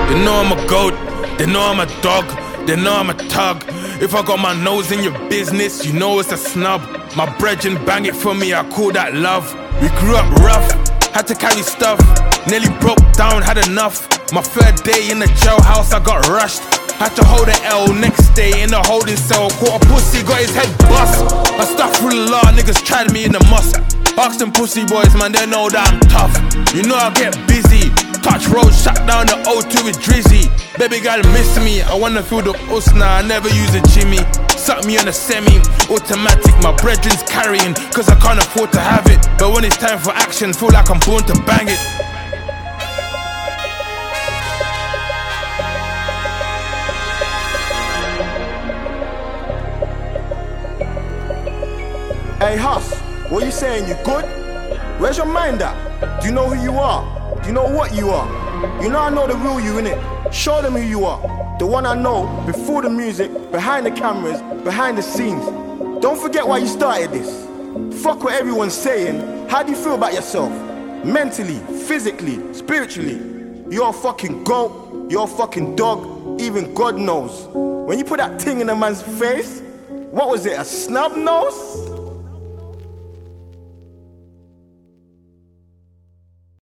They know I'm a goat, they know I'm a dog, they know I'm a tug. If I got my nose in your business, you know it's a snub. My brethren bang it for me, I call that love. We grew up rough, had to carry stuff. Nearly broke down, had enough. My third day in the jailhouse, I got rushed. Had to hold an L, next day in the holding cell. Caught a pussy, got his head bust. I stuck through the law, niggas tried me in the mosque. Ask them pussy boys, man, they know that I'm tough. You know I get busy. Touch road, shut down the O2 with Drizzy. Baby girl miss me, I wanna feel the usna, I never use a Jimmy. Suck me on a semi, automatic, my brethren's carrying, cause I can't afford to have it. But when it's time for action, feel like I'm born to bang it. Hey Huss, what you saying, you good? Where's your mind at? Do you know who you are? Do you know what you are? You know I know the real you, innit? Show them who you are. The one I know, before the music, behind the cameras, behind the scenes. Don't forget why you started this. Fuck what everyone's saying. How do you feel about yourself? Mentally, physically, spiritually. You're a fucking goat, you're a fucking dog, even God knows. When you put that thing in a man's face, what was it, a snub nose?